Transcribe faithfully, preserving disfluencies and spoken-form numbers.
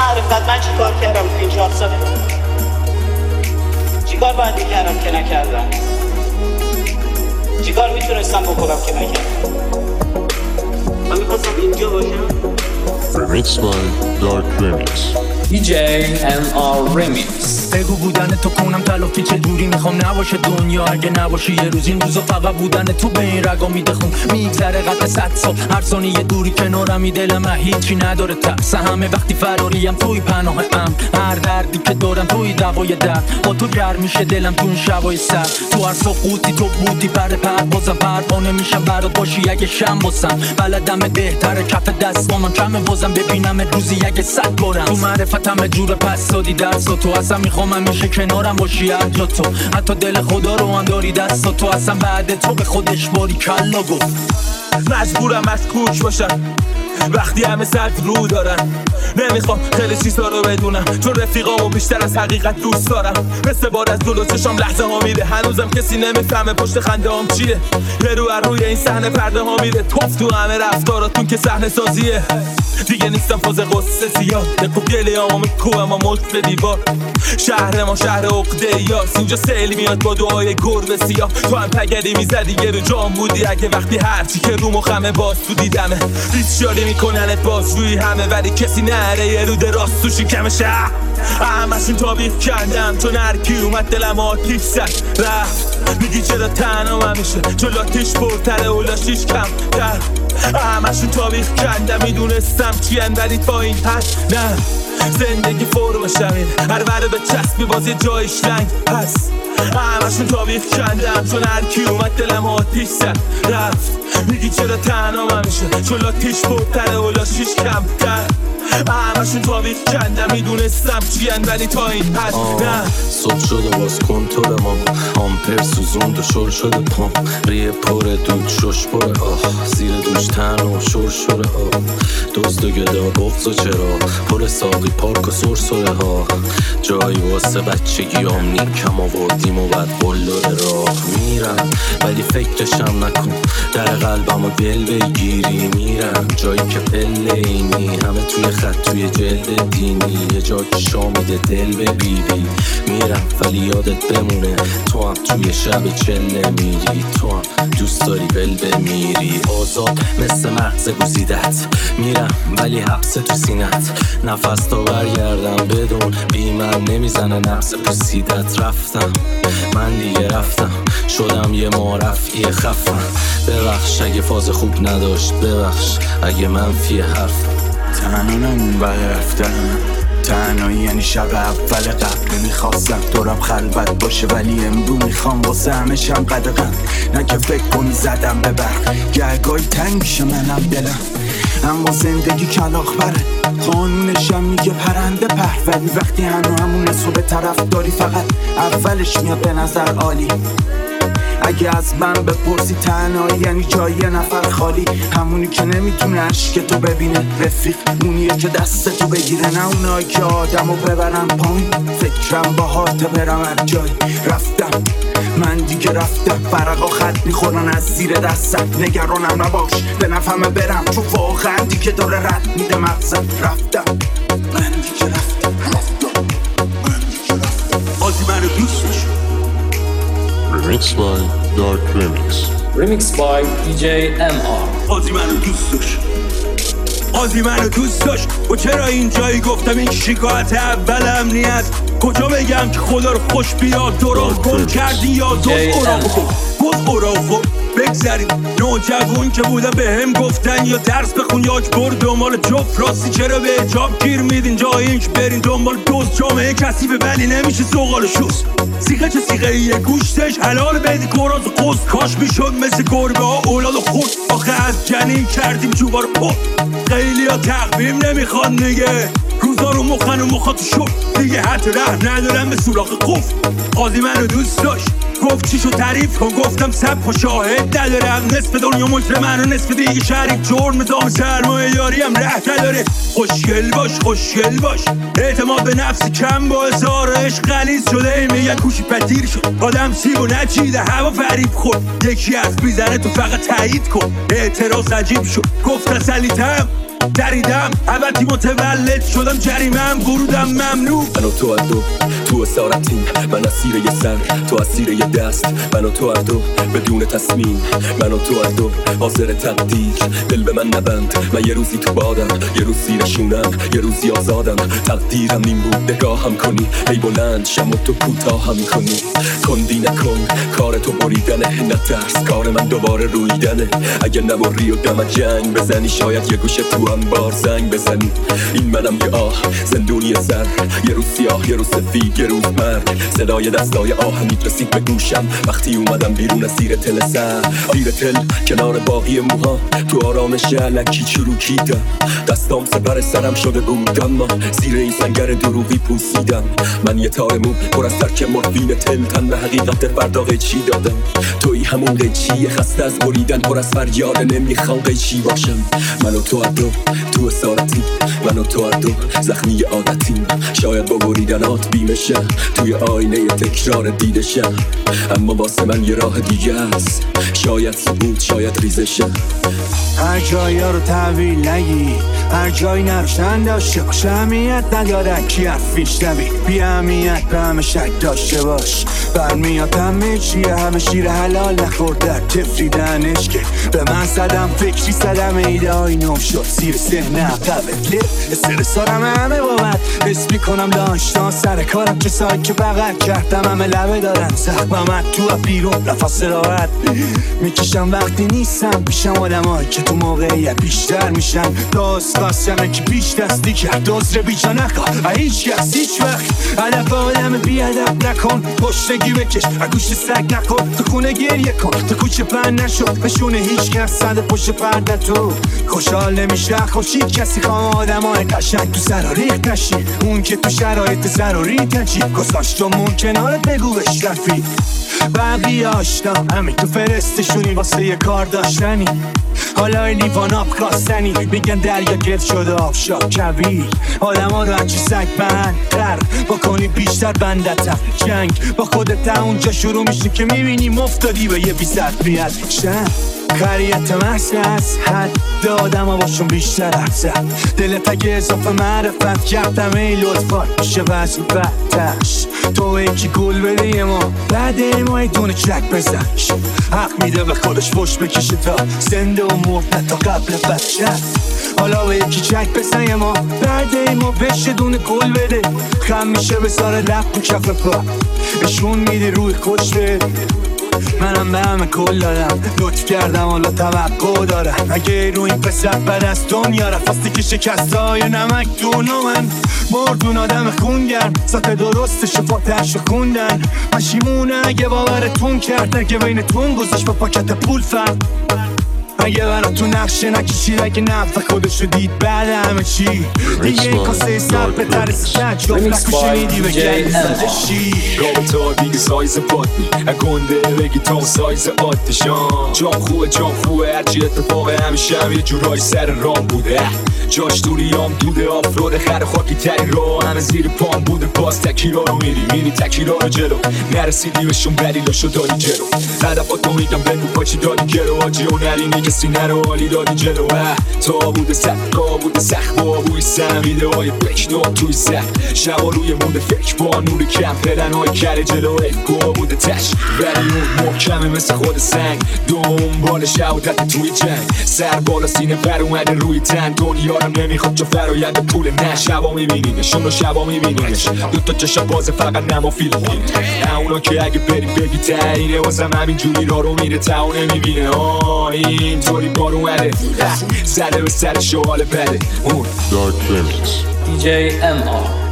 معرفت من چی کار کردم تو این چهار ساله؟ چی کار باید میکردم که نکردم؟ چی کار میتونستم بکنم که نکردم؟ من میخواستم اینجا باشم. Remix by Dark Remix دی جی ام آر Remix. بگو بودن تو کنم تلافی چه دوری میخوام نباشه دنیا اگه نباشی یه روز این روزا فقط بودن تو به این رگا میده خون میگذره قد صد سال هر ثانیه دوری کنارمی دلم هیچی نداره ترس همه وقتی فراریم توی پناه ام هر دردی که دارم توی دوای درد با تو گرم میشه دلم تو این شبای سر تو هر سقوطی تو بودی پر پر بازم پروانه میشم برات باشی اگه شم باسم بلدم بهتره کف دست با من کمه بازم ببینم روزی اگه صد بارم تو معرفت همه جور پس دادی درس و تو اصلا میخوام همیشه کنارم باشی هر جا تو حتی دل خدا رو هم داری دست و تو اصلا بعد تو به خودش باری کلا گفت مجبورم از کوچ باشم وقتی همه صد رو دارن نمیخوام خیلی چیزا رو بدونم چون رفیقامو بیشتر از حقیقت دوست دارم مثل بار از دلو چشام لحظه ها میره هنوزم کسی نمیفهمه پشت خنده هم چیه یه رو از روی این صحنه پرده ها میره توف تو همه رفتاراتون که صحنه سازیه دیگه نیستم فاز قصه زیاد دقو گلیامو میکوبم و ملک به دیوار شهر ما شهر عقده یاس اینجا سیلی میاد با دعای گربه سیاه تو هم پگلی میزدی یه رو جام بودی اگه وقتی هرچی که رو مخمه باز تو دیدمه ریز شالی میکننت باز روی همه ولی کسی نره یه رو دراز تو شکم شهر همشون تابیخ کردم چون هرکی اومد دلم آتیش زد رفت میگی چرا تنها من میشه چون لاتیش پرتره و لاشیش کم تر همشون تابیخ کردم میدونستم چی اندرید با این حد نه زندگی فرم شمین هر وره به چسبی باز یه جایش لنگ پس همشون تابیخ کردم چون هرکی اومد دلم آتیش زد رفت میگی چرا تنها من میشه چون لاتیش پرتره و لاشیش کم تر همشون تابیخ کردم میدونستم چی ولی تا این حد نه صبح شده باز کنتور ما آمپر سوزوند و شل شده پام ریه پر دود شش پره آه زیر دوش تن و شور شوره آه دزد و گدا بغض و چرا پر ساقی پارک و سرسره ها جایی واسه بچگیام نیکم آوردیم و بعد قلدر راه میرم ولی فکرشم نکن در قلبم و دل بگیری میرم جایی که پله اینی همه توی خط توی جلد دینی یه جا که شامیده دل ببیری میرم ولی یادت بمونه تو هم توی شب چله میری تو هم دوست داری بل بمیری آزاد مثل مغز گزیدت میرم ولی حبس تو سینت نفس تا برگردم بدون بی من نمیزنه نفس پوسیدت رفتم من دیگه رفتم شدم یه معرفی خفم ببخش اگه فاز خوب نداشت ببخش اگه منفی حرفم تنانم بله رفتم تنهایی یعنی شب اول قبل نمیخواستم دورم خلوت باشه ولی امرو میخوام واسه همشم قدقم نه که فکر کنی زدم به برق گرگای تنگ میشه منم دلم اما زندگی کلاغ بره قانونشم میگه پرنده پر ولی وقتی هنو همونه سو به طرف داری فقط اولش میاد به نظر عالی اگه از من بپرسی تنهایی یعنی جای یه نفر خالی همونی که نمیتونه عشق تو ببینه رفیق اونیه که دست تو بگیره نه اونایی که آدمو ببرن پایین فکرم با هات برم هر جای رفتم من دیگه رفتم فرقا خط میخورن از زیر دستم نگرانم نباش به نفهمه برم چون واقعا دیگه داره رد میده مغزم رفتم من دیگه رفتم رفتم من دیگه رفتم آزی منو دوست داشت Remix by Dark Remix Remix by دی جی ام آر. آزی منو دوست داشت آزی منو دوست داشت و چرا این جایی گفتم این شکایت اول امنیت کجا بگم که خدا رو خوش بیاد دوران گم کردی یا دوست اورا بکن گفت اورا بکن بگذاریم نوجوون که بودم به هم گفتن یا درس بخون یا اجبار دنبال جفت راستی چرا به اجاب گیر میدین جایی اینک برین دنبال دوست جامعه کسیبه ولی نمیشه سوغال شوز سیغه چه سیغه یه گوشتش حلال بیدی کراز و قصد کاش میشد مثل گربه ها اولاد و خود آخه از جنین کردیم چوبار پا خیلی ها تقویم نمیخوان نگه روزا رو مخن و مخاطو شد دیگه حتی ره ندارم به سوراخ قفل قاضی منو دوست داشت گفت چیشو تعریف کن گفتم سب و شاهد ندارم نصف دنیا مجرم منو نصف دیگه شریک جرم دام سرمایه داری هم ره نداره خوشگل باش خوشگل باش اعتماد به نفس کم با اظهار عشق غلیظ شده میگن کوشی پتیر شد آدم سیب و نچیده هوا فریب خود یکی از بیزنه تو فقط تایید کن اعتراض عجیب شد گفت تسلیتم دریدم ابدی متولد شدم جریمم ورودم ممنوع. من و تو هر دو تو اسارتیم، من اسیر یه سر تو اسیر یه دست، من و تو هر دو بدون تصمیم، من و تو هر دو حاضر تقدیر. دل به من نبند، من یه روزی تو بادم، یه روز زیر شونم، یه روزی آزادم. تقدیرم این بود نگاهم کنی، ای بلند شم و تو کوتاهم کنی. کندی نکن کار تو بریدنه، نترس کار من دوباره رویدنه. اگه نبری و دم جنگ بزنی، شاید یه گوشه تو هم بار زنگ بزنی. این منم یه آه زندونی سر، یه روز سیاه یه روز سفید یه روز مرگ. صدای دستای آهنیت رسید به گوشم وقتی اومدم بیرون از زیر تل سر. زیر تل کنار باقی موها تو آرامش علکی چروکیدم. دستام سپر سرم شده بود اما زیر این سنگر دروغی پوسیدم. من یه تار مو پر از ترک مورفین تل، تن به حقیقت فردا قیچی دادم. توی همون قیچی خسته از بریدن، پر از فریاد نمیخوام قیچی باشم. من و تو هر دو تو اسارتی، من و تو هر دو زخمی عادتیم. شاید با بریدنات بیمشه توی آینه تکرار دیدشه، اما واسه من یه راه دیگه است. شاید ثبوت شاید ریزشه. هر جایی ها رو تحویل نگی، هر جایی نروشتن داشته باش. اهمیت نداره کی حرفیش نبی، بی اهمیت به همه شک داشته باش. برمیاد همه چیه، همه شیر حلال نخورد در تفریدنش که به من زدم فکری زدم ایده های نم شد سیر سهنه قبل استرسارم همه بابت حس میکنم داشتان سر کارم چه سایی که بغل کردم همه لبه دارن زخمم تو بیرون نفس راحت میکشم وقتی نیستم پیشم آدم هایی که تو موقعیت بیشتر میشن. داست قاسمه که بیش دستی کرد دوزره بیجا نکن هیچ کس هیچ وقت علف آدم بیادب نکن. پشتگی بکش اگوش سگ نکن، تو خونه گریه کن تو کوچه پن نشد بشونه هیچ کس صد پشت پرده. تو خوشحال نمیشه خوشید کسی خواه آدم های قشنگ تو سر ریخت نشی، اون که تو شرایط ضروری تنچی گذاشتمون کنارت بگو بشرفی. بقیه آشنا همین تو فرستشونی واسه یه کار داشتنی، حالا لیوان آب کاستنی میگن دریا گرد شده آب شاب کویر. آدم ها رو هرچی سگ بندتر بکنی بیشتر بندتر. جنگ با خودت اونجا شروع میشه که میبینی مفتادی به یه بیزد بیاد شن. خریت محض از حد آدم ها باشون بیشتر افزد. دلت اگه اضافه معرفت کردم ای لطفات میشه وزن بدتش. تو یکی گل بده یه ما بعد ما ای دونه چک بزنش. حق میده به خودش فش بکشه تا زنده و مرد نه تا قبل بچه. حالا به یکی چک بزن یه ما بعد ای ما بشه دونه گل بده. خم میشه به سار لب و کف پا اشون میده روی خوش بده. منم به همه کل دارم لطف کردم حالا توقع دارم. اگه رو این پسر بد از دنیا رفاستی که شکسته های نمک دونو من مردون آدم خونگرم سطح درستش فاتحش خوندن. مشیمونه اگه باورتون کرده که بینتون گذاشت با پاکت پول فرق. اگه برا تو نقشه نکشید اگه نفت خودشو دید بعد همه چی دیگه این کاسه سر به ترس شد جفت نکو شنیدی به گلی زدشی. رابطه دیگه سایز پاتنی اگنده بگی تا سایز آتشان. جام خوبه جام خوبه هرچی اتفاقه همیشه هم یه جورای سر رام بوده. جاش دوریام دوده آفرود خر خاکی تری رو همه زیر پام بوده. باز تکیرا رو میری میری تکیرا رو جلو نرسیدی بهشون دلیلاشو داری جلو. هدفاتو میگم بگو پاچی داری جلو آجی و نرینی کسی نرو حالی دادی جلو. تا بوده سخت بوده سخت با بوی سمیده های بکنو توی سخت شبا روی موده فکر با نور کم پدن های کره جلو افکو بوده تش ولی اون محکمه مثل خود سنگ دنبال شهادت توی جنگ. سر بالا سینه پر اومده روی تن دنیا رو نمیخواد چو فراید پول نه. شبا میبینیمش اونو شبا میبینیمش دوتا چشم بازه فقط نما فیلمینه. نه اونا که اگه بری بگی تایینه واسم همینجوری را رو میره تا اون نمیبینه. آه اینطوری بار اومده زده به سر شوال بده اون Dark Remix. دی جی ام آر